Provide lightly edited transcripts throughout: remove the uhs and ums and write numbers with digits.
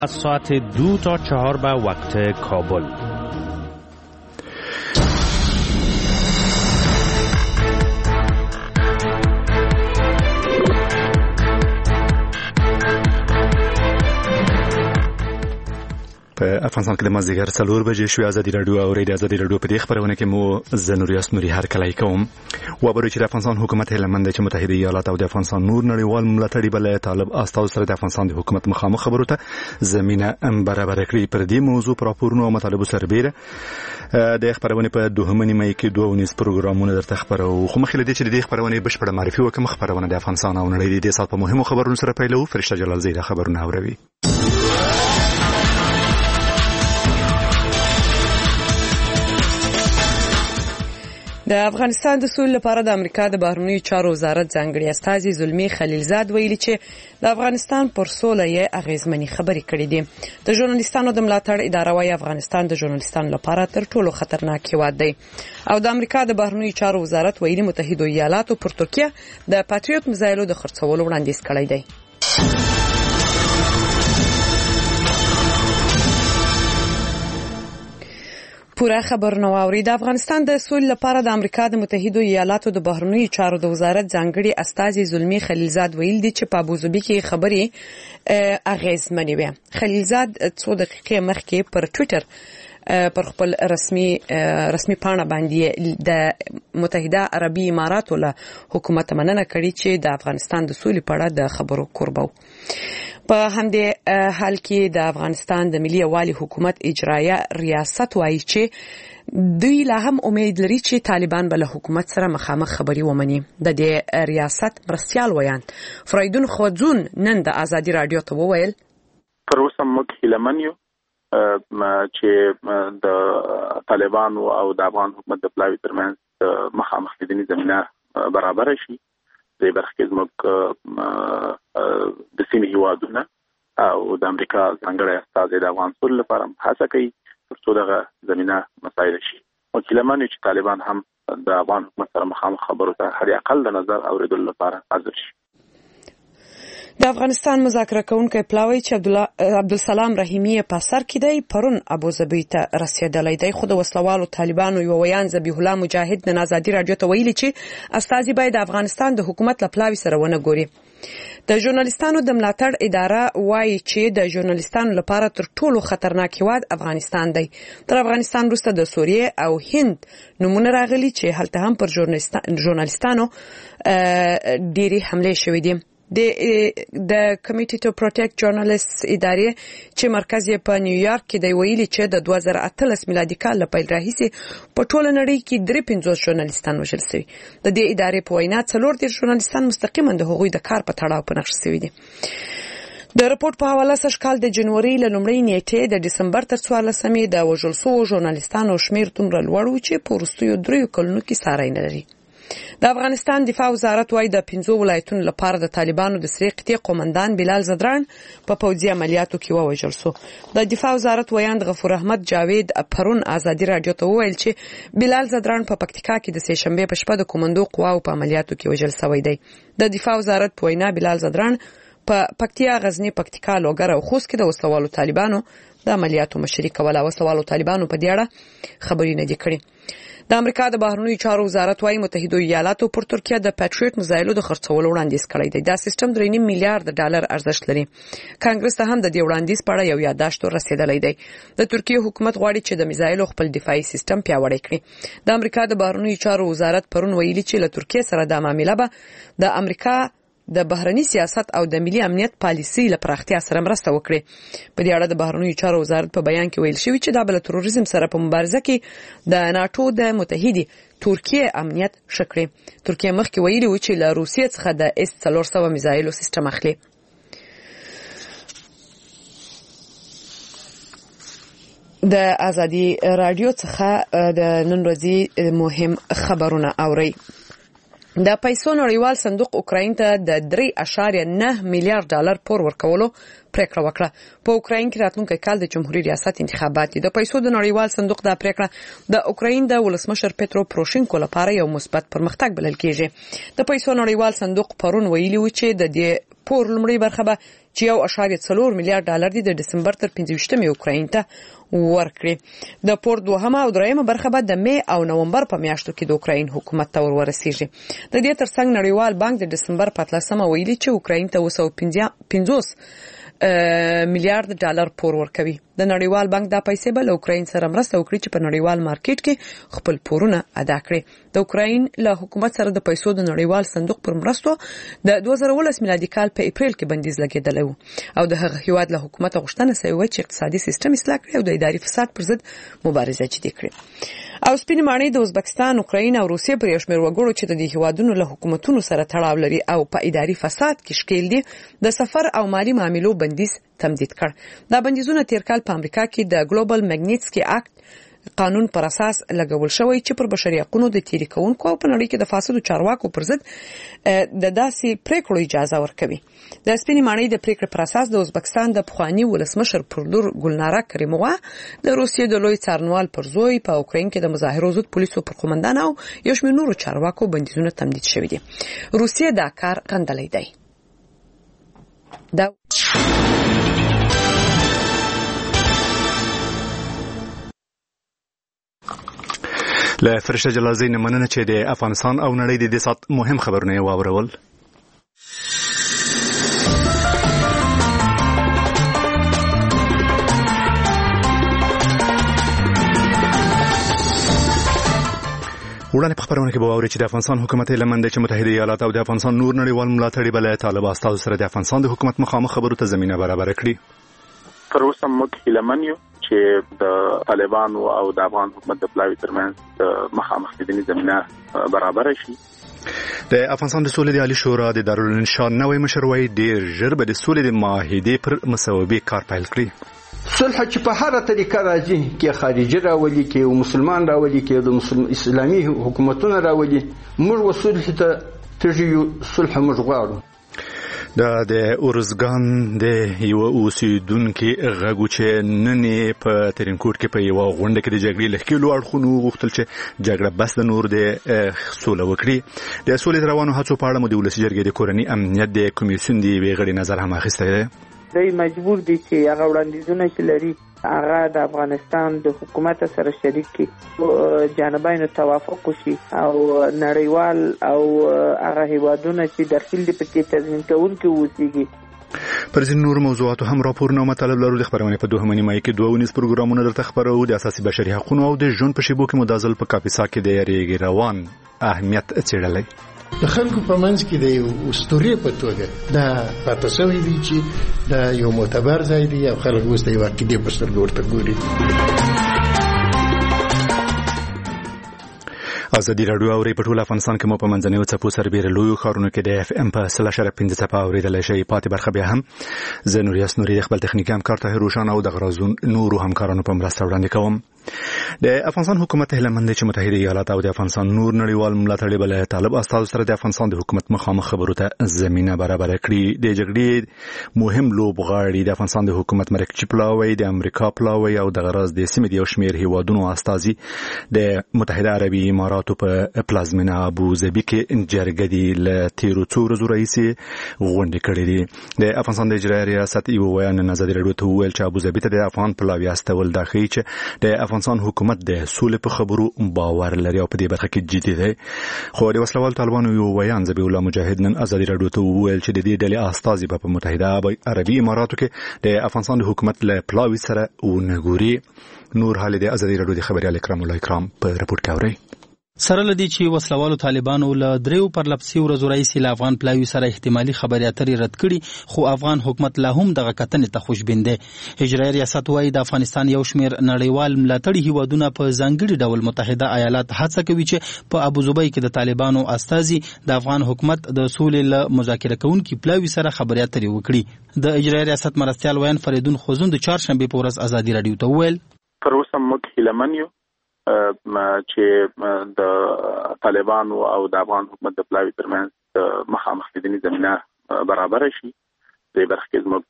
از ساعت 2 تا 4 به وقت کابل. په افغانستان کې د مازدیګر 4 بجې شوې. ازادي راډیو او ریډیو ازادي راډیو په دې خبرونه کې مو زنوریاس نوري هر کله کوم وبرو چې د افغانستان حکومت هلمند چې متحده ایالات او د افغانستان نور نړیوال ملاتړي بل طالب استاو سره د افغانستان د حکومت مخامخ خبرو ته زمينه برابر کړی. پر دې موضوع پر راپورونو او مطالبو سربېره د خبرونه په دوهمه نیمه کې 2 پروګرامونه درته خبرو. خو مخکې لدې چې د خبرونه بشپړه معرفي وکم خبرونه د افغانستان او نړۍ د سات په مهمو خبرونو سره پیلو. فرشته جلال زیده خبرونه اوروي. د افغانستان د سولې لپاره د امریکا د بهرنیو چارو وزارت ځانګړي استازي زلمی خلیلزاد ویلي چې د افغانستان پر سوله یې اغیزمنې خبرې کړې دي. د ژورنالیستانو د ملاتړ اداره وايي افغانستان د ژورنالیستانو لپاره تر ټولو خطرناک هیواد دی او د امریکا د بهرنیو چارو وزارت ویلي متحده ایالاتو پر ترکیه د پاتریوت میزایلو د خرڅولو وړاندیز کړی دی. پوره خبر نو اوري. د افغانستان د سولې لپاره د امریکا د متحده ایالاتو د بهرنیو چارو د وزارت ځانګړي استازي زلمی خلیلزاد ویل دي چې په ابوظبي کې خبرې اغیزمنې وي. خلیلزاد 2 دقیقې مخکې پر ټوئیټر پر خپل رسمي پاڼه باندې د متحده عربي اماراتو له حکومت مننه کړې چې د افغانستان د سولې په اړه د خبرو کوربو. په همدې حال کې د افغانستان د ملي یووالي حکومت اجرایه ریاست وایي چې دوی لا هم امید لري چې طالبان به له حکومت سره مخامخ خبري ومني. د دې ریاست مرستيال ویان فرایدون خوځون نن د ازادي رادیو ته وویل تر اوسه موږ هیلمن یو چې د طالبان او د افغان حکومت د پلاوي ترمنځ مخامخ لیدنې زمينه برابر شي. د برخې زموږ د سیمې هیوادونه او د امریکا څنګه استازي د افغان سولې لپاره هڅه کوي ترڅو دغه زمينه مسایل شي. وکیلمان چې طالبان هم د افغان حکومت سره مخامخ خبرو ته هر اقل د نظر اوریدل لپاره حاضر شي. د افغانستان مذاکره کوونکی پلاوی چې عبدالسلام رحیمی په سر کې دی پرون ابوظبي ته رسیدلی دی. خو د وسلوالو طالبانو یو ویان ذبیح الله مجاهد د آزادي رادیو ته ویلي چې استازي باید د افغانستان د حکومت له پلاوی سره ونه ګوري. د ژورنالیستانو د ملاتړ اداره وایي چې د ژورنالیستانو لپاره تر ټولو خطرناک هیواد افغانستان دی. تر افغانستان وروسته د سوریه او هند نمونه راغلي چې هلته هم پر ژورنالیستانو ډېری حمله شوې دي. د کمیټي ټو پروټیکټ جورنالیست ادارې چې مرکز یې په نیویارک کې دی ویلي چې د 2018 میلادي کال له پیل راهیسې په ټوله نړۍ کې 53 ژورنالیستان وژل شوي. د دې ادارې په وینا 40 ژورنالیستان مستقیما د هغوی د کار په تړاو په نقش شوي دي. د رپورت په حواله سره کال د جنوري له لومړۍ نیټې د دسمبر تر 14مې د وژل شوو ژورنالیستانو شمیر دومره لوړ و چې په وروستیو 3 کلونو کې ساری نه لري. د افغانستان دفاع وزارت وايي د 15 ولایتونو لپاره د طالبانو د سری قطعې قومندان بلال زدران په پوځي عملیاتو کې ووژل شو. د دفاع وزارت ویاند غفور احمد جاوید پرون آزادي رادیو ته وویل چې بلال زدران په پکتیکا کې د سه شنبه په شپه د کومندو قواو په عملیاتو کې وژل شوی دی. د دفاع وزارت په وینا بلال زدران په پکتیا غزنی پکتیکا لوګر او خوست کې د وسلوالو طالبانو د عملیاتو مشري کوله. وسلوالو طالبانو په دې اړه خبرې نه دي کړې. د امریکا د بهرنیو چارو وزارت وايي متحده ایالاتو پر ترکیه د پاتریوت میزایلو د خرڅولو وړاندیز کړی دی. دا سیستم 3.5 میلیارډ ډالر ارزښت لري. کانګرس ته هم د دې وړاندیز په اړه یو یادداشت رسیدلی دی. د ترکیه حکومت غواړي چې د میزایلو خپل دفاعي سیستم پیاوړی کړي. د امریکا د بهرنیو چارو وزارت پرون ویلي چې له ترکیه سره د معاملې به د امریکا د بهرنی سیاست او د ملي امنیت پالیسي له پراختیا سره مرسته وکړي. په دې اړه د بهرنیو چارو وزارت په بیان کې ویل شوی چې د بل تروریزم سره په مبارزه کې د ناتو د متحدي ترکیه امنیت شکړي. ترکیه مخکې ویلي و چې له روسیې څخه د S-400 میزایلو سیستم اخلي. د ازادي رادیو څخه د نن ورځې مهم خبرونه اوري. د پیسو نړیوال صندوق اوکراین ته د 3.9 میلیارډ ډالر پور ورکولو پریکړه وکړه. په اوکراین کې راتلونکي کال د جمهوریت ریاست انتخابات دي. د پیسو د نړیوال صندوق د پریکړه د اوکراین د ولسمشر پیترو پروشینکو لپاره یو مثبت پرمختګ بلل کېږي. د پیسو نړیوال صندوق پرون ویلي و چې د دې پور لومړی برخه به چې 1.4 میلیارډ ډالر دی د دسمبر تر 15 اوکراین ته ورکړي. د پور دوهمه او دریمه برخه به د می او نومبر په میاشتو کې د اوکراین حکومت ته ورسیږي. د دې ترڅنګ نړیوال بانک د دسمبر په 13 ویلي چې اوکراین ته 250 میلیارډ ډالر پور ورکوي. د نړیوال بانک دا پیسې به له اوکراین سره مرسته وکړي چې په نړیوال مارکیټ کې خپل پورونه ادا کړي. د اوکراین له حکومت سره د پیسو د نړیوال صندوق پر مرستو د 2019 میلادي کال په اپریل کې بندیز لګیدلی و او د هغه هیواد له حکومت غوښتنه شوې و چې اقتصادي سیستم اصلاح کړي او د اداري فساد پر ضد مبارزه جدي کړي. او سپین ماڼۍ د ازبکستان، اوکراین او روسیې پر یو شمېر وګړو چې د دې هیوادونو له حکومتونو سره تړاو لري او په اداري فساد کې ښکیل دي د سفر او مالی معاملو بندیز تمدید کړ. دا بندیزونه تیر کال په امریکا کې د ګلوبل میګنیټسکي اکټ قانون پر اساس لګول شوی چې پر بشري حقوقو د تیری کوونکو او په نړۍ کې د فاسدو چارواکو پر ضد د داسې پریکړو اجازه ورکوي. د سپین ماڼۍ د پریکړې پر اساس د ازبکستان د پخوانی ولسمشر پر لور ګلناره کریمووا د روسیې د لوی څارنوال پر زوی په اوکراین کې د مظاهرو ضد پولیسو پر قومندان او یو شمېر نورو چارواکو بندیزونه تمدید شوي دي. روسیې دا کار غندلی دی. له فرشته جلازي نه مننه چې د افغانستان او نړۍ د دې سات مهم خبرونه واورول. وړاندې په خبرونه کې به واورئ چې د افغانستان حکومت لمن دی چې متحده ایالات او د افغانستان نور نړیوال ملاتړي بل طالب استازو سره د افغانستان د حکومت مخامخ خبرو ته زمينه برابر کړي. تر اوسه موږ لمن یو چې د طالبانو او د افغان حکومت د پلاوي ترمنځ مخامخ لیدنې زمينه برابر شي. د افغانستان د سولې د عالی شورا د دارالانشا نوې مشروعي ډیر ژر به د سولې د معاهدې پر مسوبې کار پیل کړي. صلح چې په هر طریقه راځي کې خارجي راولي کې او مسلمان راولي کې د اسلامي حکومتونو راولي موږ وصلح ته تجيو صلح موږ غواړو. د اورزګان د یو اوسیدونکو غږو چې نن په ترینکوټ کې په یو غونډه کې د جګړې لخوا اړخونو غوښتل چې جګړه بس د نور د سوله وکړي. د سولې روانو هڅو په اړه مو د ولسی جرګې د کورنۍ امنیت د کمیسیون دی ویغړي نظر هم اخیسته دی. دوی مجبور دي چې هغه وړاندیزونه چې لري هغه د افغانستان د حکومت سره شریک کړي، جانبینو توافق وشي او نړیوال او هغه هیوادونه چې داخل دي پکې تضمین کوونکي اوسېږي. پر ځینو نور موضوعاتو هم راپورونه او مطالب لرو. د خبرونه په 2 مای کې 2 پروګرامونه درته خبرو د اساسي بشري حقوقو او د ژوند په شیبو کې مدازل په کاپیسا کې د یاري روان اهمیت څېړلې. د خلکو په منځ کې د یو اسطورې په توګه دا پاتې شوی دی چې دا یو معتبر ځای دی او خلک اوس د یو عقیدې په سترګو ورته ګوري. ازادي راډیو اوري په ټول افغانستان کې مو په منځنیو څپو سربېره لویو ښارونو کې د اف ام په 0.5 څپه اورېدلای شئ. پاتې برخه بیا هم زه نوریاس نوري د خپل تخنیکي همکار طاهر روشن او د غرازون نورو همکارانو په مرسته وړاندې کوم. د افغانستان حکومت هلمند چې متحده ایالات او د افغانستان نور نړیوال ملاتړي بل طالب استازو سره د افغانستان د حکومت مخامخ خبرو ته زمينه برابر کړي. د جګړې مهم لوبغاړي د افغانستان د حکومت مرکزي پلاوی د امریکا پلاوی او د غرض د سیمې د یو شمېر هیوادونو استازي د متحده عربي اماراتو په پلازمینه ابو ظبي کې جرګې له تیرو څو ورځو راهیسې غونډې کړې دي. د افغانستان د اجرایي ریاست یو ویان ازادي راډیو ته وویل چې ابو ظبي ته د افغان پلاوی استول دا ښیي چې د افغانستان حکومت د سولې په خبرو باور لري او په دې برخه کې جدي دی. خو د وسلوال طالبانو یو ویان ذبیح الله مجاهد نن ازادي راډیو ته وویل چې د دې ډلې استازي په متحده عربي اماراتو کې د افغانستان د حکومت له پلاوی سره ونګوري. نور حال د ازادي راډیو د خبريال اکرام الله اکرام په رپورت کې اوري. سره لدی چې وسلوالو طالبانو له دریو پر لپسي ورځو رئیس له افغان پلاوی سره احتمالي خبري اترې رد کړي، خو افغان حکومت لا هم دغه کتنې ته خوشبین دی. اجرایي ریاست وايي د افغانستان یو شمېر نړیوال ملاتړي هیوادونه په ځانګړي ډول متحده ایالات هڅه کوي چې په ابو ظبي کې د طالبانو استازي د افغان حکومت د سولې له مذاکره کوونکي پلاوی سره خبري اترې وکړي. د اجرایي ریاست مرستيال ویان فریدون خوزون د چهارشنبه په ورځ ازادي راډیو ته وویل تر اوسه موږ هیلمن یو چې د طالبانو او د افغان حکومت د پلاوی ترمنځ مخامخ لیدنې زمينه برابر شي. په برخه کې زموږ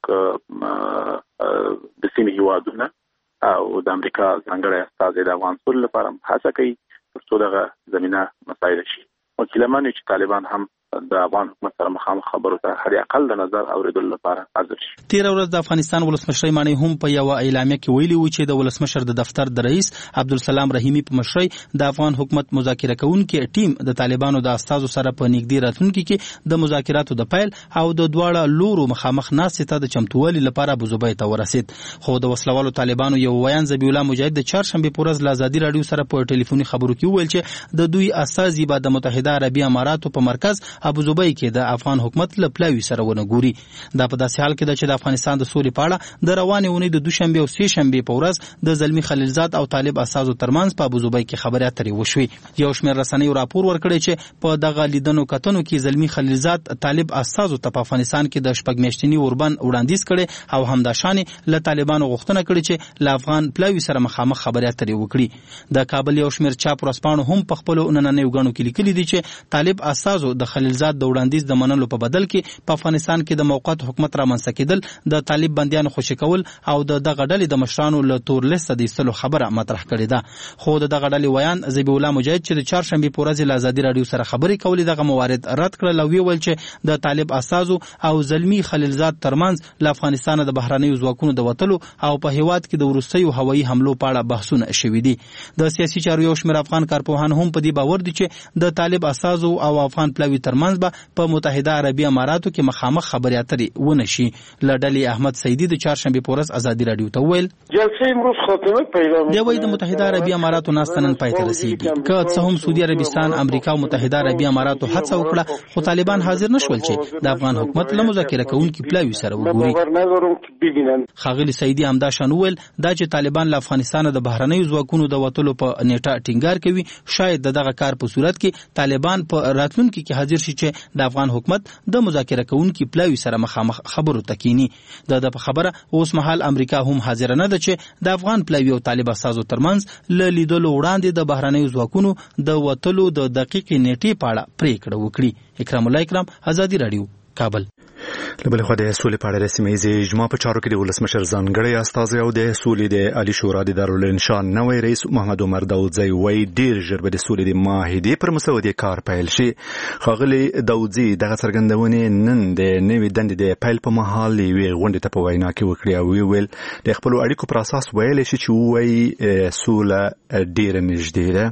د سیمې هیوادونه او د امریکا ځانګړی استازی د افغانستان لپاره هڅه کوي ترڅو دغه زمينه مساعد شي. وکیلمان چې طالبان هم د افغان حکومت سره مخامخ خبرو ته هر اقل د نظر اوریدل لپاره حاضر شي. تیر ورځ د افغانستان ولسمشر مانی هم په یو اعلامیه کې ویلي و چې د ولسمشر د دفتر د رئیس عبدالسلام رحیمی په مشرۍ د افغان حکومت مذاکره کوونکي ټیم د طالبانو د استازو سره په نږدې راتلونکي کې د مذاکراتو د پیل او د دواړه لورو مخامخ ناستې ته د چمتووالي لپاره ابوظبي ته ورسید. خو د وسلوالو طالبانو یو ویان ذبیح الله مجاهد د چهارشنبه په ورځ له ازادي رادیو سره په ټلیفوني خبرو کې وویل چې د دوی استازي به د متحده عربي اماراتو په مرکز ابوظبي کې د افغان حکومت له پلاوي سره ونګوري. دا په داسې حال کې ده چې د افغانستان د سولې په اړه د روانې اونۍ د دوشنبه او سه شنبه په ورځ د زلمی خلیلزاد او طالب استازو ترمنځ په ابوظبي کې خبرې اترې وشوې. یو شمېر رسنیو راپور ورکړی چې په دغه لیدنو کتنو کې زلمی خلیلزاد طالب استازو ته په افغانستان کې د شپږ میاشتني اوربند وړاندیز کړي او همداشان له طالبانو غوښتنه کړې چې له افغان پلاوي سره مخامخ خبرې اترې وکړي. د کابل یو شمېر چاپ ورځپاڼو هم په خپل نننیو غاڼو کې لیکلي دي چې طالب استازو د خلیلزاد د وړاندیز د منلو په بدل کې په افغانستان کې د موقت حکومت رامنځته کېدل، د طالب بندیانو خوشي کول او د دغه ډلې د مشرانو له تور لیست د ایستلو خبره مطرح کړې ده. خو د دغه ډلې ویان ذبیح الله مجاهد چې د چهارشنبه په ورځ له ازادي رادیو سره خبرې کولې دغه موارد رد کړل او ویل چې د طالب استازو او زلمی خلیلزاد ترمنځ له افغانستان د بهرنیو ځواکونو د وتلو او په هیواد کې د وروستیو هوایي حملو په اړه بحثونه شوي دي. د سیاسي چارو یو شمېر افغان کارپوهان هم په دې باور دي چې د طالب استازو او افغان پلاوي ترمنځ به په متحده عربي اماراتو کې مخامخ خبرې اترې ونشي. له ډلې احمد سیدی د چهارشنبه په ورځ ازادي رادیو ته ویل جلسه امروز خاتمه پیدا دی وایي د متحده عربي اماراتو ناستنن پای ته رسیدي. که څه هم سعودي عربستان، امریکا او متحده عربي اماراتو هڅه وکړه خو طالبان حاضر نشول چې د افغان حکومت له مذاکره کوونکي پلاوي سره وګوري. ښاغلي سیدی همداشان ویل دا چې طالبان له افغانستان د بهرنیو ځواکونو د وتلو په نیټه ټینګار کوي شاید دغه کار په صورت کې طالبان په راتلونکي کې حاضر شي چې د افغان حکومت د مذاکره کوونکي پلاوي سره مخامخ خبرو تکینی. د خبره اوس مهال امریکا هم حاضر نه ده چې د افغان پلاوي او طالب استازو ترمنځ له لیدلو وړاندې د بهرنیو ځواکونو د وتلو د دقیقې نیټې په اړه پریکړه وکړي. اکرام الله اکرام، ازادي رادیو، کابل. لبل خو د سولې په اړه د سیمه ییزې اجماع په چارو کې د ولسمشر ځانګړی استازی او د سولې د عالی شورا د دارالانشا نوی رئیس محمد عمر داودزی وایي ډیر ژر به د سولې د معاهدې پر مسودې کار پیل شي. ښاغلي داودزی دغه څرګندونې نن د نوې دندې د پیل په مهال یوې غونډې ته په وینا کې وکړې او ویل د خپلو اړیکو پر اساس ویلی شي چې وایي سوله ډیره نږدې ده.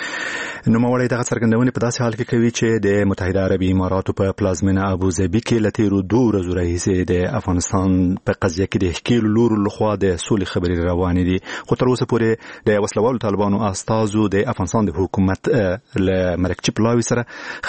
نوموړی دغه څرګندونې په داسې حال کې کوي چې د متحده عربي اماراتو په پلازمینه ابوظبي کې له تیرو 2 ورځو راهیسې د افغانستان په قضیه کې د ښکېلو لورو لخوا د سولې خبرې روانې دي. خو تر اوسه پورې د وسلوالو طالبانو استازو د افغانستان د حکومت له مرکچي پلاوي سره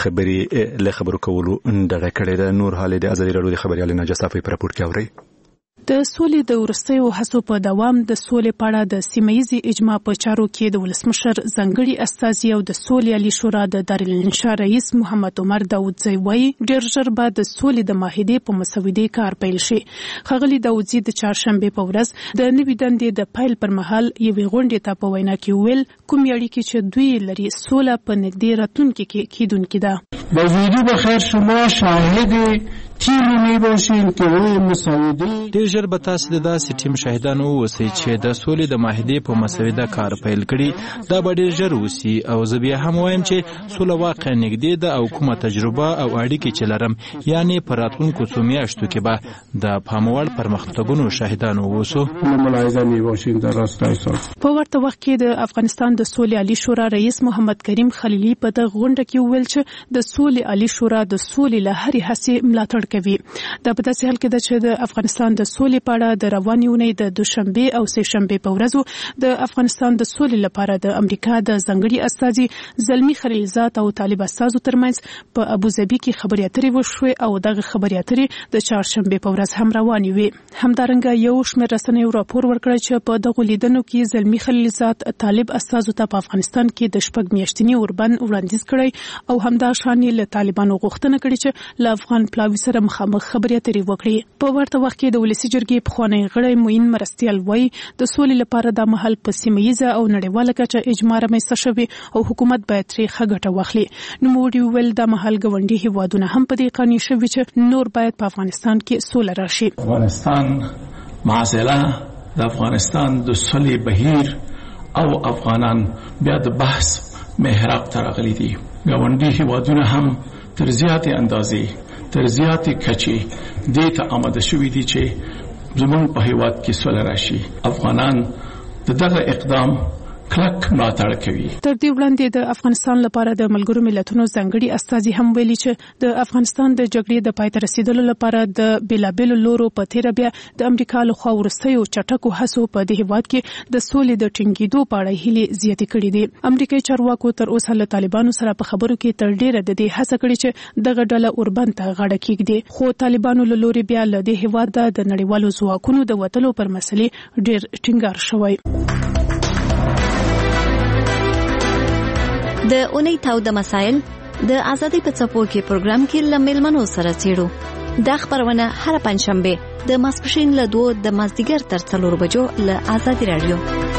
خبرو کولو ډډه کړې ده. نور حال د ازادي رادیو د خبريال نجا صافي په راپور کې اوري. د سولې د ورستیو هڅو په دوام د سولې په اړه د سیمه ییزې اجماع په چارو کې د ولسمشر ځانګړي استازي او د سولې عالی شورا د دارالانشا رئیس محمد عمر داودزی وایي ډېر ژر به د سولې د معاهدې په مسودې کار پیل شي. ښاغلي داودزی د چهارشنبې په ورځ د نوې دندې د پیل پر مهال یوې غونډې ته په وینا کې ویل کوم اړیکې چې دوی لري سوله په نږدې راتلونکي کې کیدونکې ده. با وجود بخیر شما شاهد تیمی میباشین که روی مسودی ډیر ژر به تاسو د داسې ټیم شاهدانو اوسئ چې د سولې د معاهدې په مسوده کار پیل کړي. دا به ډیر ژر وسی او زه بیا هم وایم چې سوله واقعا نږدې ده او کومه تجربه او اړیکې چې لرم یعنی په راتلونکو څو میاشتو کې به د پاموړ پرمختګونو شاهدانو اوسو. ملاحظه میباشین در راستای سال. په ورته وخت کې د افغانستان د سولې عالی شورا رئیس محمد کریم خلیلی په دغه غونډه کې ویل چې د سولې عالی شورا د سولې له هرې هڅې ملاتړ کوي. دا په داسې حال کې ده چې د افغانستان د سولې په اړه د روانې اونۍ د دوشنبه او سه شنبه په ورځو د افغانستان د سولې لپاره د امریکا د ځانګړي استازي زلمی خلیلزاد او طالب استازو ترمنځ په ابوظبي کې خبرې اترې وشوې او دغه خبرې اترې د چهارشنبه په ورځ هم روانې وې. همدارنګه یو شمېر رسنیو راپور ورکړی چې په دغه لیدنو کې زلمی خلیلزاد طالب استازو ته په افغانستان کې د شپږ میاشتني اوربند وړاندیز کړی او همدا شان له طالبانو غوښتنه کړې چې له افغان پلاوي سره سره مخامخ خبرې اترې وکړې. په ورته وخت کې د ولسی جرګې پخوانی غړی معین مرستیال وایي د سولې لپاره د محل په سیمه ییزه او نړیواله کچه اجماع رامنځته شوی او حکومت باید ترې ښه ګټه واخلي. نوموړي وویل د محل ګاونډي هیوادونه هم په دې قانع شوي چې نور باید په افغانستان کې سوله راشي. افغانستان معضله د افغانستان د سولې بهیر او افغانان بیا د بحث محراب ته راغلي دي. ګاونډي هیوادونه هم تر زیاتې اندازې تر زیاتې کچې دې ته آماده شوي دي چې زموږ په هیواد کې سوله راشي. افغانان د دغه اقدام کلک ملاتړ کوي. تر دې وړاندې د افغانستان لپاره د ملګرو ملتونو ځانګړي استازي هم ویلي چې د افغانستان د جګړې د پای ته رسیدلو لپاره د بیلابېلو لورو په تیره بیا د امریکا لخوا وروستیو چټکو هڅو په دې هیواد کې د سولې د ټینګېدو په اړه هیلې زیاتې کړې دي. امریکایي چارواکو تر اوسه له طالبانو سره په خبرو کې تر ډیره د دې هڅه کړې چې دغه ډله اوربند ته غاړه کېږدي، خو طالبانو له لوري بیا له دې هیواد د نړیوالو ځواکونو د وتلو پر مسلې ډیر ټینګار شوی. د اونۍ تاوده مسایل د ازادۍ په څپو کې پروګرام کې له میلمنو سره څېړو. دا خبرونه هر پنځشنبه د ماسپښین له 2 د مازدیګر تر 4 بجو له ازادي رادیو.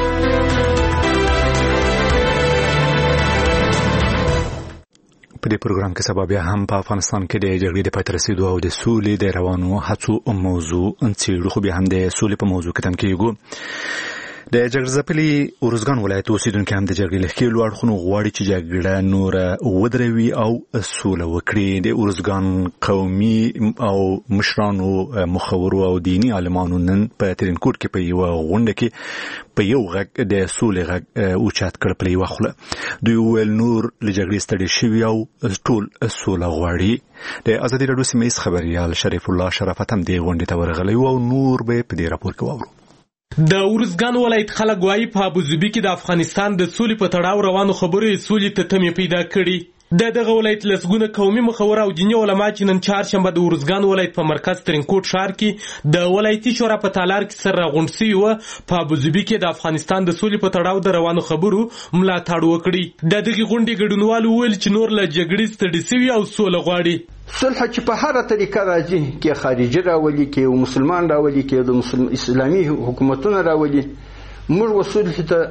په دې پروګرام کې سبا بیا هم په افغانستان کې د جګړې د پای ته رسیدو او د سولې د روانو هڅو موضوع څېړو، خو بیا هم د سولې په موضوع کې تم کېږو. د جګړهځپلي ارزګان ولایت اوسیدونکي هم د جګړې له ښکېلو اړخونو غواړي چې جګړه نوره ودروي او سوله وکړي. د ارزګان قومي او مشرانو، مخورو او دیني عالمانو نن په ترینکوټ کې په یوه غونډه کې په یو غږ د سولې غږ اوچت کړ په یوه خوله. دوی وویل نور له جګړې ستړي شوي او ټول سوله غواړي. د ازادي راډیو سیمه ییز خبریال شریف الله شرافت هم دې غونډې ته ورغلی او نور به په دې راپور کې واورو. د ارزګان ولایت خلک وایي په ابوظبي کې د افغانستان د سولې په تړاو روانو خبرو سولې ته تمې پیدا کړي. دغه ولایت لسګونه قومي مخور او دیني علما چې نن چهارشنبه د ارزګان ولایت په مرکز ترینکوټ ښار کې د ولایتي شورا په تالار کې سره راغونډ شوي وو. په ابوظبي کې د افغانستان د سولې په تړاو د روانو خبرو ملاتړ وکړي. د دغې غونډې ګډونوالو وویل چې نور له جګړې ستړي شوي او سوله غواړي. صلح چې په هر طریقه راځي کې خارجي راولي کې مسلمان راولي کې د اسلامي حکومتونه راولي، موږ وصلح ته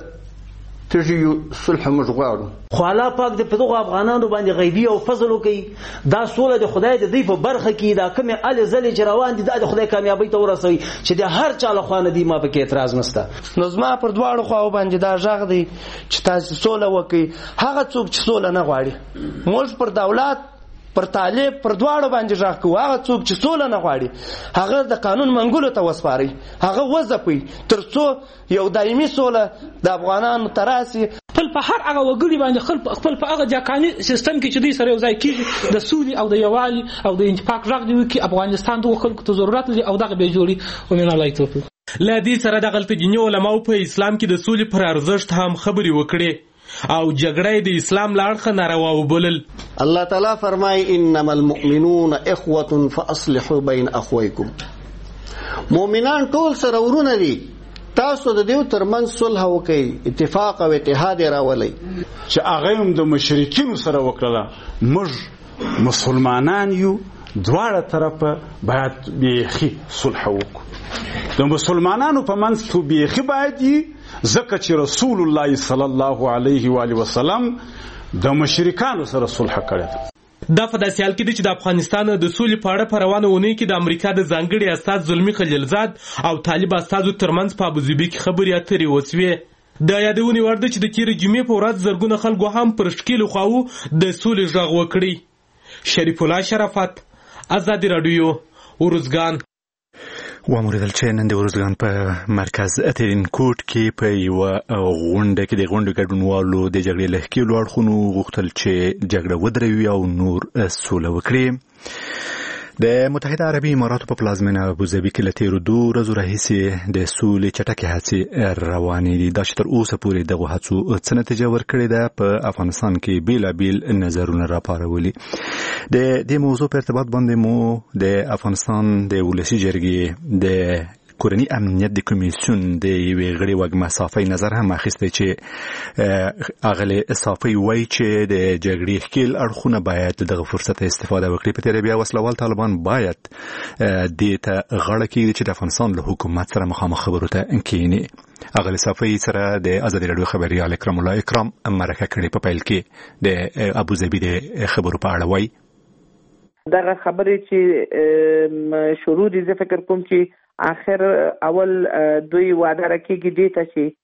تجيو صلح موږ غواړو. خو الله پاک د پدغه افغانانو باندې غیبی او فضل وکي. دا سوله د خدای د دی په برخه کې دا کومه ال زلې جروان دي د خدای کامیابی ته ورسوي چې د هر چا له خوانه دی ما په کې اعتراض نشته. نو زما پر دواړو خواو باندې دا ژغ دی چې تاسو سوله وکي. هغه څوک چې سوله نه غواړي موږ پر دولت پر طالب پر دواړو باندې ژغ کوو. هغه څوک چې سوله نه غواړي هغه د قانون منګولو ته وسپاري، هغه وځپي ترڅو یو دایمي سوله د افغانانو تراسي. خپل په هر هغه وګړي باندې خپل په هغه ځکاني سیستم کې چې دوی سره یو ځای کېږي د سولې او د یووالي او د اتفاق ژغ دی وکړي. افغانستان د خلکو ته ضرورت لري او دغه به جوړي. ومن الله توفیق. له دې سره د غلط دیني علماو په اسلام کې د سولې پر ارزښت هم خبرې وکړي او جګړه د اسلام لاړخه ناروا وبلل. الله تعالی فرمای انما المؤمنون اخوه فاصلحوا بين اخويكم. مؤمنان ټول سره ورونه دي، تاسو د دیو ترمن صلح وکي، اتفاق او اتحاد راولي. چې هغه هم د مشرکین سره وکړه. موږ مسلمانان یو، دواړه طرفه باید بیخي صلح وکړو. د مسلمانانو په منځ کې بیخي باید ځکه چې رسول الله صلی الله علیه و آله وسلم د مشرکانو سره صلح کړی. دا په داسې حال کې دی چې د افغانستان د سولې په اړه په روانه اونۍ کې د امریکا د ځانګړي استاذ زلمي خلیلزاد او طالب استازو ترمنځ په ابوظبي کې خبرې اترې وسوې. د یادونې وړ ده چې د تېرې جمعې په ورځ زرګونه خلکو هم پر ښکېلو خواوو د سولې غږ وکړي. شریف الله شرافت، ازادي راډیو، ارزګان. واموریدل چې نن د ارزګان په مرکز ترینکوټ کې په یوه غونډه کې د غونډې ګډونوالو د جګړې له ښکېلو اړخونو غوښتل چې جګړه ودروي او نور سوله وکړي. د متحده عربي اماراتو په پلازمینه ابوظبي کې له تېرو 2 ورځو راهیسې د سولې چټکې هڅې روانې دي. دا چې تر اوسه پورې دغو هڅو څه نتیجه ورکړې ده، په افغانستان کې بېلابېل نظرونه راپارولي. د دې موضوع په ارتباط باندې مو د افغانستان د ولسي جرګې د کورني امنیت د کمیسیون د یوې غړي وګمه صافي نظر هم اخیسته چې اغلی صافي وایي چې د جګړې ښکیل اړخونه باید دغه فرصت استفاده وکړي. په تیره بیا وسلوال طالبان باید دې ته غاړه کېږدي چې د افغانستان له حکومت سره مخامخ خبرو ته کېني. اغلی صافي سره د ازادي راډیو خبريال اکرام الله اکرام مرکه کړې په پیل کې د ابوظبي د خبرو په اړه وایي. دغه خبرې چې شروع دي زه فکر کوم چې اخر اول دوی وعده راکېږي دې ته چې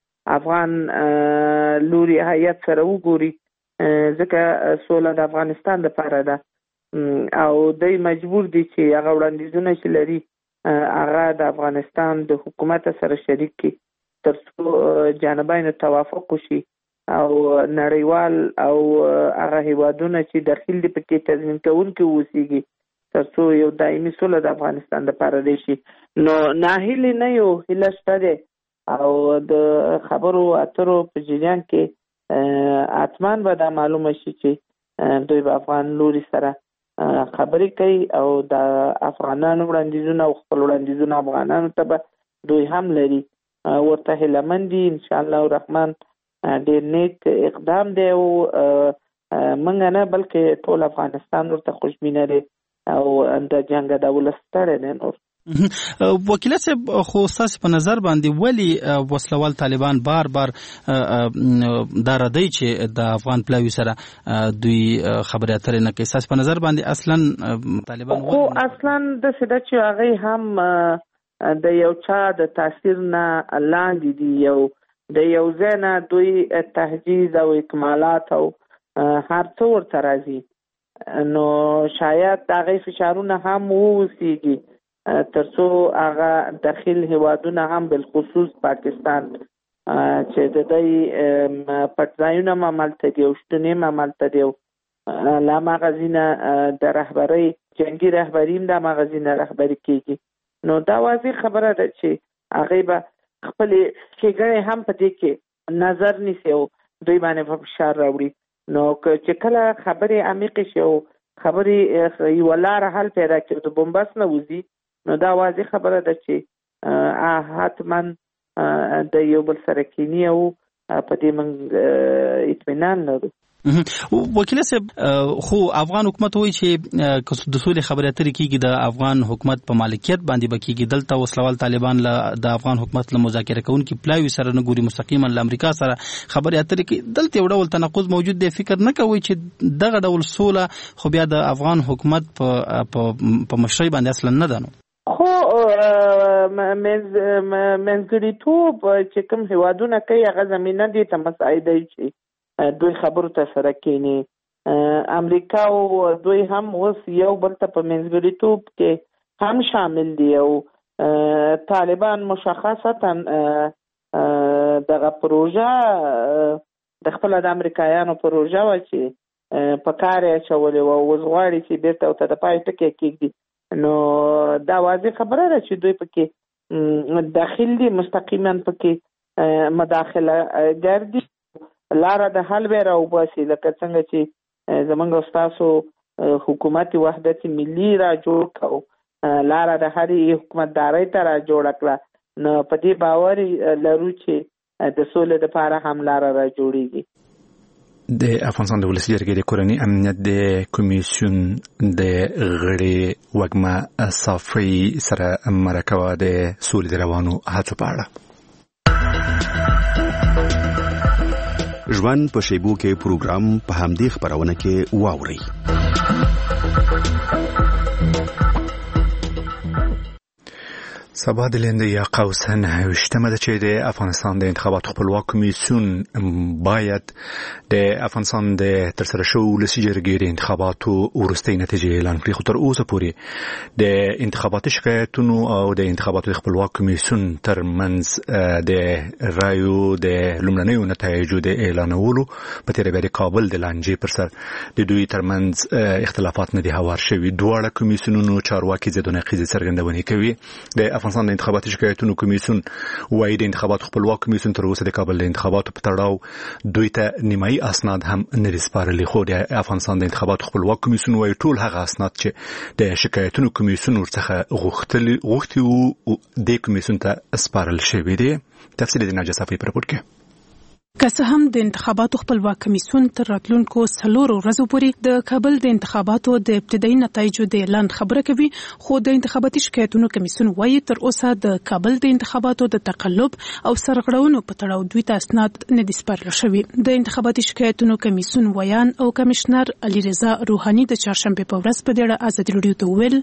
افغان لوري هیات سره وګوري ځکه سوله د افغانستان لپاره ده او دوی مجبور دي چې هغه وړاندیزونه چې لري هغه د افغانستان د حکومت سره شریک کړي تر څو جانبینو توافق وشي او نړیوال او هغه هیوادونه چې داخل دي پکې تضمین کوونکي اوسېږي تر څو یو دایمي سوله د افغانستان لپاره دی شي. نو ناهیلي نه یو هیله شته دی او د خبرو اترو په جریان کې حتمان به دا معلومه شي چې دوی به افغان لوري سره خبرې کوي او د افغانانو وړاندیزونه او خپل وړاندیزونه افغانانو ته به دوی هم لري ورته هیلهمند دي انشاءالله الرحمن. ډېر نیک اقدام دی او موږ نه بلکې ټول افغانستان ورته خوشبینه دی او د جنګ د ولس ستړی دی. نور وکیل صاحب خو ستاسو په نظر باندې ولي وسلوال طالبان بار بار دا ردی چې د افغان پلاوي سره دوی خبرې اترې نه کوي؟ ستاسو په نظر باندې اصلا طالبان خو اصلا د سده چې هغه هم د یو چا د تاثیر نه لاندې دي یو د یو ځای نه دوی تهجیز او اکمالات او هر څه ورته راځي نو شاید د هغې فشارونه هم واوسېږي تر څو هغه داخل هیوادونه هم بالخصوص پاکستان چې د دوی پټ ځایونه هم همالته دي او شتون هم همالته دی له هماغه ځینه د رهبرۍ جنګي رهبري هم د هماغه ځینه رهبري کېږي. نو دا واضح خبره ده چې هغې به خپل ښېګڼې هم په دې کې نظر نیسي او دوی باندې په فشار راوړي. نو چې کله خبرې عمیقې شي او خبرې یوه لاره حل پیدا کړي د بومبس نه وځي نو دا واضح خبره ده چې حتما د یو بل سره کینی او په دې موږ اطمینان لرو. وکیل صاحب خو افغان حکومت وایي چې د سولې خبرې اترې کېږي د افغان حکومت په مالکیت باندې به کېږي. دلته وسلوال طالبان د افغان حکومت له مذاکره کوونکي پلاوي سره نه ګوري مستقیما له امریکا سره خبرې اترې کوي. دلته یو ډول تناقض موجود دی. فکر نه کوي چې دغه ډول سوله خو بیا د افغان حکومت په مشرۍ باندې اصلا نه ده؟ نو خو منځګړیتوب چې کوم هیوادونه کوي هغه زمینه دې ته مساعده چې دوی خبرو ته سره کېني. امریکا او دوی هم اوس یو بل ته په منځګړیتوب کې هم شامل دي او طالبان مشخصتا دغه پروژه د خپل د امریکایانو پروژه و چې په کار یې اچولې وه اوس غواړي چې بیرته ورته د پای ټکی کېږدي. نو دا واضح خبره ده چې دوی پکې داخل دي مستقیما پکې مداخله ګردي لاره د حل به راوباسي لکه څنګه چې زمونږ ستاسو حکومت وحدت ملي را جوړ کړو لاره د هرې حکومتدارۍ ته را جوړه کړه نو په دې باور لرو چې د سولې دپاره هم لاره را جوړېږي. د افغانستان د ولسي جرګې د کورني امنیت د کمیسیون د غړي وګمه صافي سره مرکه د سولې د روانو هڅو په اړه. ژوند په شیبو کې پروګرام په همدې خبرونه کې واوري. سبا د لنده یا قوسه 9 ده چې د افغانستان د انتخاباتو خپلواک کمیسیون باید د افغانستان د ترسره شوو ولسي جرګې د انتخاباتو وروستۍ نتیجې اعلان کړي. خو تر اوسه پورې د انتخاباتي شکایتونو او د انتخاباتو خپلواک کمیسیون ترمنځ د رایو د لومړنیو نتایجو د اعلانولو په تیره بیا د کابل د لانجې پر سر د دوی ترمنځ اختلافات نه دي هوار شوي. دواړه کمیسیونونو چارواکي ضد و نقیضې څرګندونې کوي. د افغانستان د انتخاباتي شکایتونو کمیسیون وايي د انتخاباتو خپلواک کمیسیون تر اوسه د کابل د انتخاباتو په تړاو دوی ته نیمایي اسناد هم نه دي سپارلي، خو د افغانستان د انتخاباتو خپلواک کمیسیون وايي ټول هغه اسناد چې د شکایتونو کمیسیون ورڅخه غوښتي وو د کمیسیون ته سپارل شوي دي. تفصیل د ناجیه صافی په رپورټ کې. که څه هم د انتخاباتو خپلواک کمیسیون تر راتلونکو 4 ورځو پورې د کابل د انتخاباتو د ابتدایي نتایجو د اعلان خبره کوي، خو د انتخاباتي شکایتونو کمیسیون وايي تر اوسه د کابل د انتخاباتو د تقلب او سرغړونو په تړاو دوی ته اسناد نه دي سپارل شوي. د انتخاباتي شکایتونو کمیسیون ویان او کمشنر علي رضا روحاني د چهارشنبه په ورځ په دې اړه آزادي رادیو ته ویل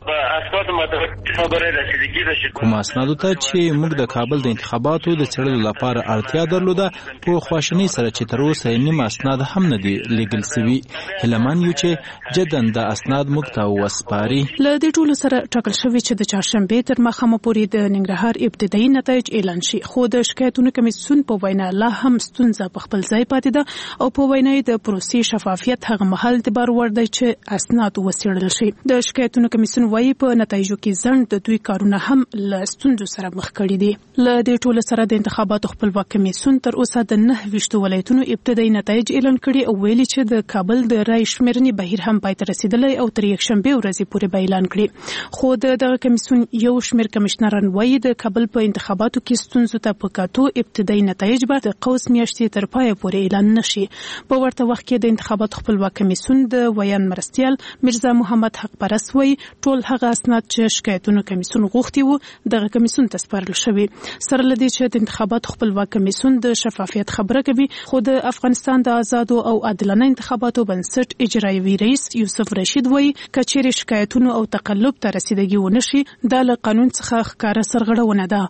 کوم اسنادو ته چې موږ د کابل د انتخاباتو د څېړلو لپاره اړتیا درلوده په خواشنۍ سره چې تر اوسه نیم اسناد هم نه دي لیږل شوي. هیلهمن یو چې جدن د اسناد موږ ته وسپاري. له دې ټولو سره ټاکل شوی چې د چهارشنبه تر ماښامه پورې د ننګرهار ابتدایي نتایج اعلان شي، خو د شکایتونو کمیسیون په وینا لا هم ستونزه په خپل ځای پاتې ده او په وینا د پروسې شفافیت هغه مهال اعتبار ور دی چې اسناد وڅېړل شي. د شکایتونو کمیسیون وايي په نتایجو کې ځنډ د دوی کارونه هم له ستونزو سره مخ کړي دي. له دې ټولو سره د انتخاباتو خپلواک کمیسیون تر اوسه د 9 ولایتونو ابتدایي نتایج اعلان کړي او ویلي چې د کابل د رای شمیرنې بهیر هم پای ته رسیدلی او تر یکشنبه ورځې پورې به اعلان کړي. خو دغه کمیسیون یو شمېر کمشنران وايي د کابل په انتخاباتو کې ستونزو ته په کتو ابتدایي نتایج به د قوس میاشتې تر پایه پورې اعلان نشي. په ورته وخت کې د انتخاباتو خپلواک کمیسیون د ویان مرستیال مرزا محمد حق پرست وايي ټول هغه اسناد چې شکایتونو کمیسیون غوښتي وو دغه کمیسیون ته سپارل شوي. سره له دې چې د انتخاباتو خپلواک کمیسیون د شفافیت خبره کوي، خو د افغانستان د آزادو او عادلانه انتخاباتو بنسټ اجرایوي رئیس یوسف رشید وايي کچېرې شکایتونو او تقلب ته رسیدګي ونشي دا له قانون څخه ښکاره سرغړونه ده.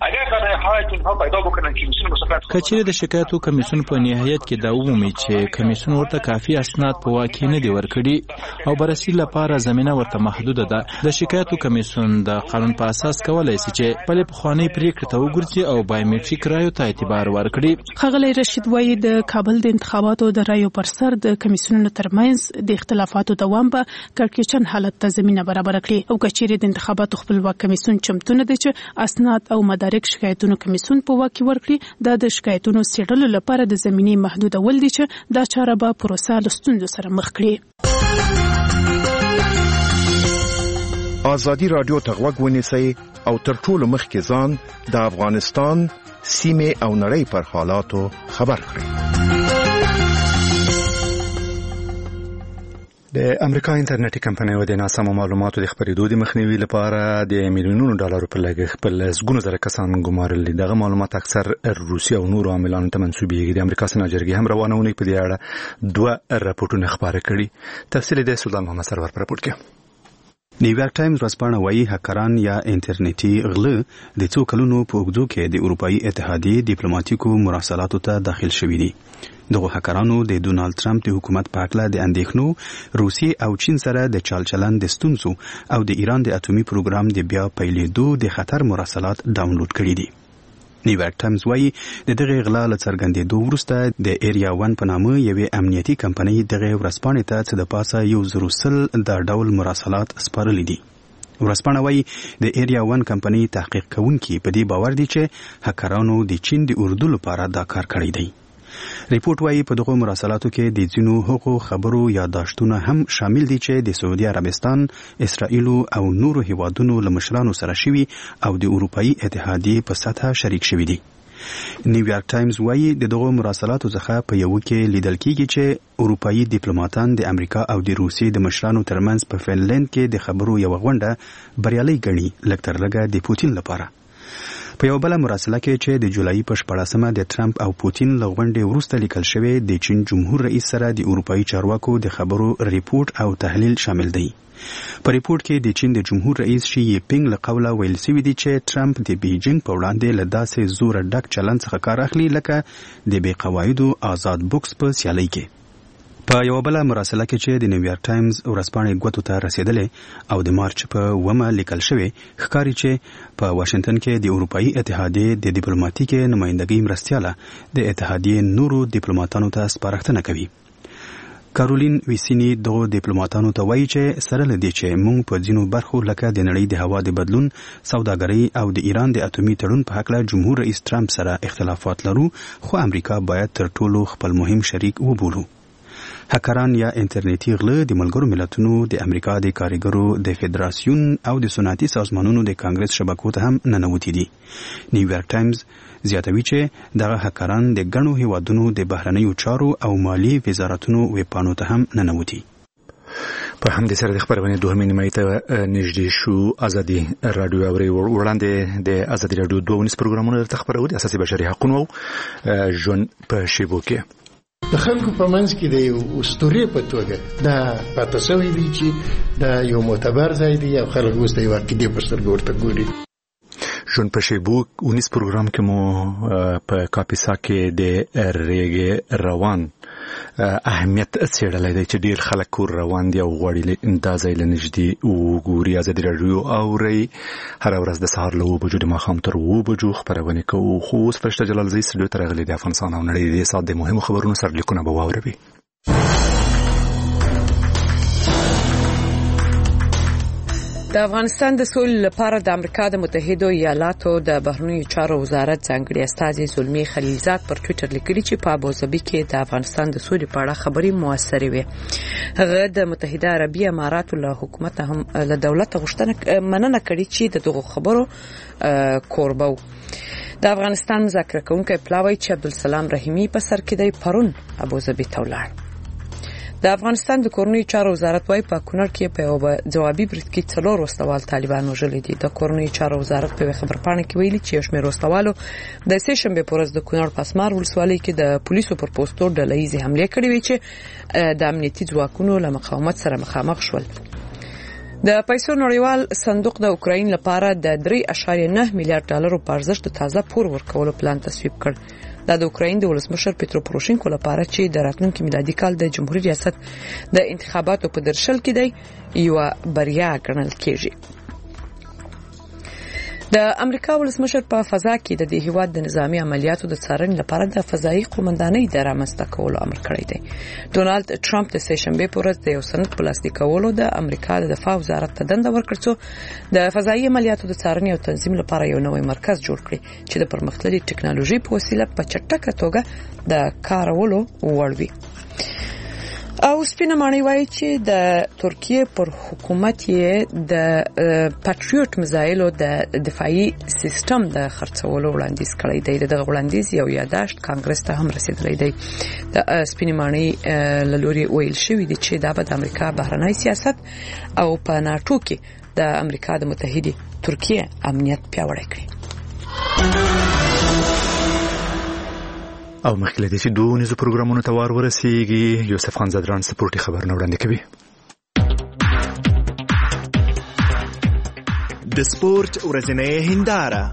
کچېرې د شکایتو کمیسیون په نهایت کې دا ومومي چې کمیسیون ورته کافي اسناد په واقع نه دي ورکړي او بررسي لپاره زمينه ورته محدوده ده، د شکایتو کمیسیون د قانون په اساس کولای شي چې بلې پخوانۍ پریکړې ته وګوري او بایومټریک رایو ته اعتبار ورکړي. ښاغلی رشید وايي د کابل د انتخاباتو د رایو پر سر د کمیسیونونو ترمنځ د اختلافاتو دوام به کړکېچن حالت ته زمینه برابر کړي او کچېرې د انتخاباتو خپلواک کمیسیون چمتو نه دی چې اسناد او مدارک شکایتونو کمیسیون په واک کې ورکړي. دا د شکایتونو څېړلو لپاره د زمینې محدودول دي چې دا چاره به پروسه له ستونزو سره مخ کړي. آزادي رادیو ته غوږ ونیسئ او تر ټولو مخکې ځان د افغانستان سیمې او نړۍ پر حالاتو خبر کړئ. د امریکا انټرنیټي کمپنیو د ناسمو معلوماتو د خپرېدو د مخنیوي لپاره د میلیونونو ډالرو په لګښت په لسګونو زره کسان ګمارل. دغه معلومات اکثر روسي او نورو عاملانو ته منسوبېږي. د امریکا سنا جرګې هم روانه ونې په دې اړه 2 راپورټونه خپاره کړي. تفصیل د سلطان محمد سرور پر راپورټ کې. نیویارک ټایمز ورځپاڼه وايي هکران یا انټرنیټي غله د څو کلونو په اوږدو کې د اروپאי اتحادیې ډیپلوماټیکو مراسلاتو ته داخل شوي دي. دغه هکرانو د ډونالد ټرمپ د حکومت په اړه د اندېښنو روسیې او چین سره د چلچلن د ستونزو او د ایران د اټومي پروګرام د بیا پیلېدو د خطر مراسلات ډاونلوډ کړي دي. نیویارک ټایمز وايي د دغه غلا له څرګندېدو وروسته د ایریا 1 په نامه یوې امنیتي کمپنۍ دغه ورځپاڼې ته څه د پاسه 100 د ډول مراسلات سپارلي دي. ورځپاڼه وايي د ایریا 1 کمپنۍ تحقیق کوونکي په دې باور دي چې هکرانو د چین د اردو لپاره دا کار کړی دی. ریپورت وايي په دغه مراسلاتو کې د ځینو حقوقو خبرو یادداشتونه هم شامل دي چې د سعودي عربستان، اسرائیل او نورو هیوادونو له مشرانو سره شوي او د اروپאי اتحادیې په سطحه شریک شوي دي. نیویارک ټایمز وايي دغه مراسلاتو څخه په یو کې لیدل کیږي چې اروپאי ډیپلوماټان د امریکا او د روسیې د مشرانو ترمنځ په فنلند کې د خبرو یو غونډه بریالي ګڼي لکه تر لږه د پوتین لپاره. په یو بل مراسله کې چې د جولای په 14مه د ټرمپ او پوتین له غونډې وروسته لیکل شوی د چین جمهور رئیس سره د اروپאי چارواکو د خبرو ریپورت او تحلیل شامل دی. په ریپورت کې د چین د جمهور رئیس شي پینګ له قوله ویل شوی دی چې ټرمپ د بیجینګ په وړاندې له داسې زور ډک چلند څخه کار اخلي لکه د بې قواعدو آزاد بوکس په سیالۍ کې. په یو بل مراسله کې چې د نیویارک ټایمز ورځپاڼې ګوتو ته رسیدلې او د مارچ په 1 لیکل شوی ښکاري چې په واشنگټن کې د اروپאי اتحادیې د ډیپلوماټیکي نمائندګۍ مرستیاله د اتحادیې نورو ډیپلوماټانو ته سپارښتنه کوي. کارولین ویسینی دغه ډیپلوماټانو ته وایي چې سره لدی چې موږ په ځینو برخو لکه د نړۍ د هوا د بدلون، سوداګرۍ او د ایران د اټومي تړون په هکله جمهور رئیس ټرمپ سره اختلافات لرو، خو امریکا باید تر ټولو خپل مهم شریک وبولو. هکران یا انټرنیټي غله د ملګرو ملتونو د امریکا د کارګرو د فدراسیون او د صنعتي سازمانونو د کانګرس شبکو ته هم ننوتي دي. نیویارک ټایمز زیاتوي چې دغه هکران د ګڼو هیوادونو د بهرنیو چارو او مالی وزارتونو ویبپاڼو ته هم ننوتي. په همدې سره د خبرونې دوهمې نیمایي ته نږدې شو. ازادي راډیو اوري وړاندې د ازادي راډیو 2 پروګرامونه درته خبرونه د اساسي بشري حقوقو ژوند په شیبو کې د خلکو په منځ کې د یو اسطورې په توګه دا پاتې شوی دی چې دا یو معتبر ځای دی او خلک اوس د یو عقیدې په سترګو ورته ګوري. ژوند په شیبو 19 پروګرام کې مو په کاپیسا کې د ریګ روان اهمیت څېړلی دی چې ډېر خلک کور روان دي او غواړي دا ځای له نږدې وګوري. ازادي راډیو اورئ هره ورځ د سهار له 7 بجو د ماښام تر 7 بجو خپرونې کوو. خو اوس فرشته جلالزی سټوډیو ته راغلي د افغانستان او نړۍ د سات د مهمو خبرونو سرلیکونه به واوروي. د افغانستان د سولې لپاره د امریکا د متحده ایالاتو د بهرنیو چارو وزارت ځانګړي استازي زلمی خلیلزاد پر ټوئیټر لیکلي چې په ابوظبي کې د افغانستان د سولې په اړه خبرې موثرې وي. هغه د متحده عربي اماراتو له حکومت هم له دولت غوښتنه مننه کړې چې د دغو خبرو کوربه و. د افغانستان مذاکره کوونکی پلاوی چې عبدالسلام رحیمی په سر کې دی پرون ابوظبي ته ولاړ. د افغانستان د کورنیو چارو وزارت وايي په کونړ کې په یو جوابي برید کې 4 وسلوال طالبان وژلي دي. د کورنیو چارو وزارت په خبرپاڼه کې ویلي چې شمېر وسلوالو د سې شنبه په ورځ د کونړ پاسمار ولسوالۍ کې د پولیسو پر پوسټو ډلهیزې حمله کړې وي چې د امنیتي ځواکونو له مقاومت سره مخامخ شول. د پیسو نړیوال صندوق د اوکراین لپاره د 3.9 میلیارډ ډالرو په ارزښت د تازه پور ورکولو پلان تصویب کړ. دا د اوکراین د ولسمشر پیترو پوروشینکو لپاره چې د راتلونکي میلادي کال د جمهوریت ریاست د انتخاباتو په درشل کې دی یو بریا ګڼل کېږي. د امریکا ولسمشر په فضا کې د دې هیواد د نظامی عملیاتو د څارنې لپاره د فضایي قومندانۍ د رامنځته کولو امر کړی دی. ډونالد ټرمپ د سې شنبه په ورځ د یو سند په لاسلیک کولو د امریکا د دفاع وزارت ته دنده ورکړه چې د فضایي عملیاتو د څارنې او تنظیم لپاره یو نوی مرکز جوړ کړي چې د پرمختللي ټکنالوژي په وسیله په چټکه توګه د کارولو وړ وي. او سپینه ماڼۍ وایي چې د ترکیه پر حکومت یې د پاتریوت میزایلو د دفاعي سیستم د خرڅولو وړاندیز کړی دی. دغه وړاندیز یو یاداشت کانګرس ته هم رسیدلی دی. د سپینه ماڼۍ له لوري ویل شوی دی چې دا به د امریکا بهرنی سیاست او په ناټو کې د امریکا د متحده ترکیه امنیت پیاوړی کړي. او مخکې دې چې 2 پروګرامونو ته وار ورسیږي یوسف خان زدران سپورټي خبرونه وړاندې کوي. د سپورت ورځنۍ هنداره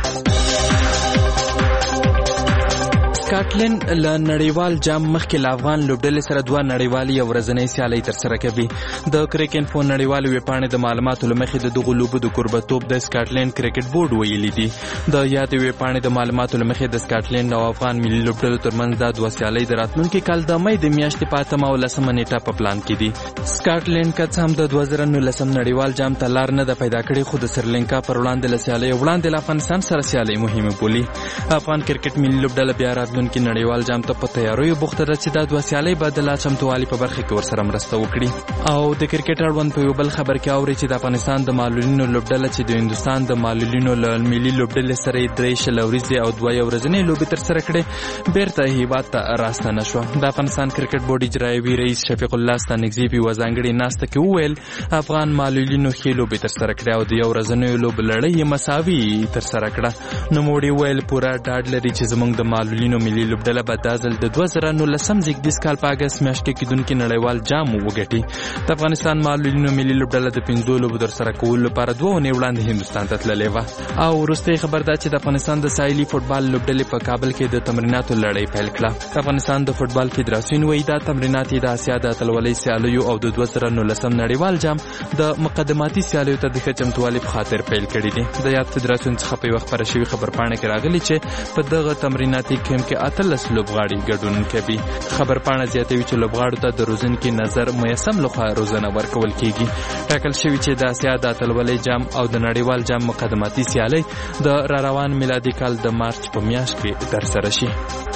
سکاټلند له نړیوال جام مخکې له افغان لوبډلې سره 2 نړیوالې او ورځنۍ سیالۍ ترسره کوي. د کرکټ په نړیوالو ویبپاڼې د معلوماتو لمخې د دغو لوبو د کوربتوب د سکاټلند کرکټ بورډ ویلي دي. د یادې ویبپاڼې د معلوماتو لمخې د سکاټلند او افغان ملي لوبډلو ترمنځ د 2 سیالۍ د راتلونکي کال د مې د میاشتې په 8 او 10 نیټه په پلان کې دي. سکاټلند که څه هم د 2019 نړیوال جام ته لار نه ده پیدا کړې، خو د سریلانکا پر وړاندې له سیالۍ وړاندې له افغانستان سره سیالۍ مهمه بولي. افغان کرکټ ملي لوبډله بیا راتلونکي نړیوال جام ته په تیاریو بوخته ده چې دا 2 سیالۍ به د لا چمتووالي په برخه کې ورسره مرسته وکړي. او د کرکټ اړوند په یو بل خبر کې اوري چې د افغانستان د معلولینو لوبډله چې د هندستان د معلولینو ملي لوبډلې سره 3 شلوريزې او 2 ورځنۍ لوبې ترسره کړې بیرته هیواد ته راستنه شو. د افغانستان کرکټ بورډ اجرایوي رئیس شفیق الله ستانکزی په وزنګړي ناسته کې وویل افغان معلولینو ښې لوبې ترسره کړې او د یو ورځنۍ لوب لړۍ مساوي ترسره کړه. نو موړي ویل پورا ډاډ لري چې زموږ د معلولینو ملي لوبډله به دا ځل د 2019 زیږدیز کال په اگست میاشت کې کېدونکي نړیوال جام وګټي. د افغانستان معلولینو ملي لوبډله د 5 لوبو ترسره کولو لپاره 2 اونۍ وړاندې هندستان ته تللې وه. او وروستۍ خبر دا چې د افغانستان د ساحلي فوټبال لوبډلې په کابل کې د تمریناتو لړۍ پیل کړه. د افغانستان د فوټبال فدراسیون وایي دا تمرینات د اسیا د اتلولۍ سیالیو او د 2019 نړیوال جام د مقدماتي سیالیو ته د ښه چمتووالي په خاطر پیل کړي دي. د یاد فدراسیون څخه په وخت پر شوی خبرپاڼه کې راغلي چې په دغه تمریناتي کیمپ کې 13 لوبغاړي ګډون کوي. خبرپاڼه زیاتوي چې لوبغاړو ته د روزنکي نظر میسم لخوا روزنه ورکول کیږي. ټاکل شوی چې د آسیا د اتلولۍ جام او د نړیوال جام مقدماتي سیالۍ د راروان میلادي کال د مارچ په میاشت کې ترسره شي.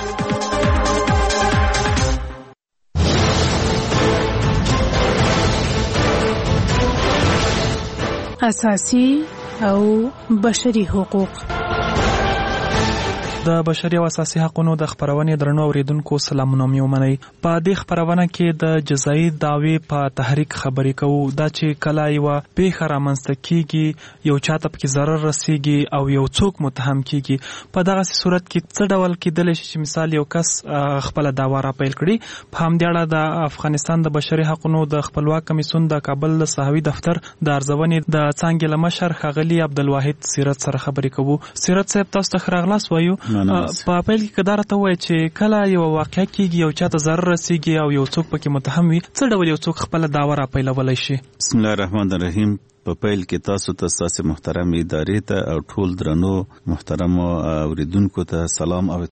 اساسي او بشري حقوق. د بشري او اساسي حقوقو د خبرونې درنو اوریدونکو سلامونه مې ومنئ. په دې خبرونه کې د جزایي دعوی په تحریک خبرې کوو. دا چې کله یو پیښه رامنځته کیږي، یو چاته پکې ضرر رسیږي او یو څوک متهم کیږي، په دغه صورت کې څه ډول کېدلی شي چې مثال یو کس خپل دعوا را پیل کړي. په همدې اړه د افغانستان د بشري حقوقو د خپلواک کمیسیون د کابل صحوي دفتر د ارزونې د څانګې له مشر ښاغلي عبدالواحد سیرت سره خبرې کوو. سیرت صاحب، تاسو ته ښه راغلاست وایو. په پیل کې که دا راته ووایي چې کله یو واقعه کېږي، یو چاته ضرر رسیږي او یو څوک پکې متهم وي، څه ډول یو څوک خپله دعوه را پیلولی شي؟ بسم الله الرحمن الرحیم. په پیل کې تاسو ته ستاسو محترم ادارې ته او ټول درنو محترمو اوریدونکو ته سلام او